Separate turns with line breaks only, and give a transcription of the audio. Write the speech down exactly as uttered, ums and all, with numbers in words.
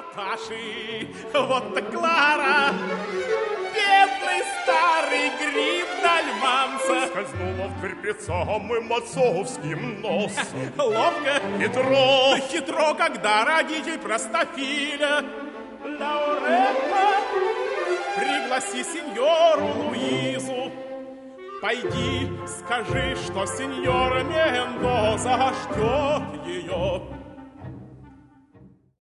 Наташи. Вот так Клара, бедный старый гриб дальманца,
скользнула в дверь пред самым отцовским носом.
Ловко,
хитро,
хитро, когда родитель простофиля. Лауретта, пригласи сеньору Луизу. Пойди, скажи, что сеньора Мендоза ждет ее.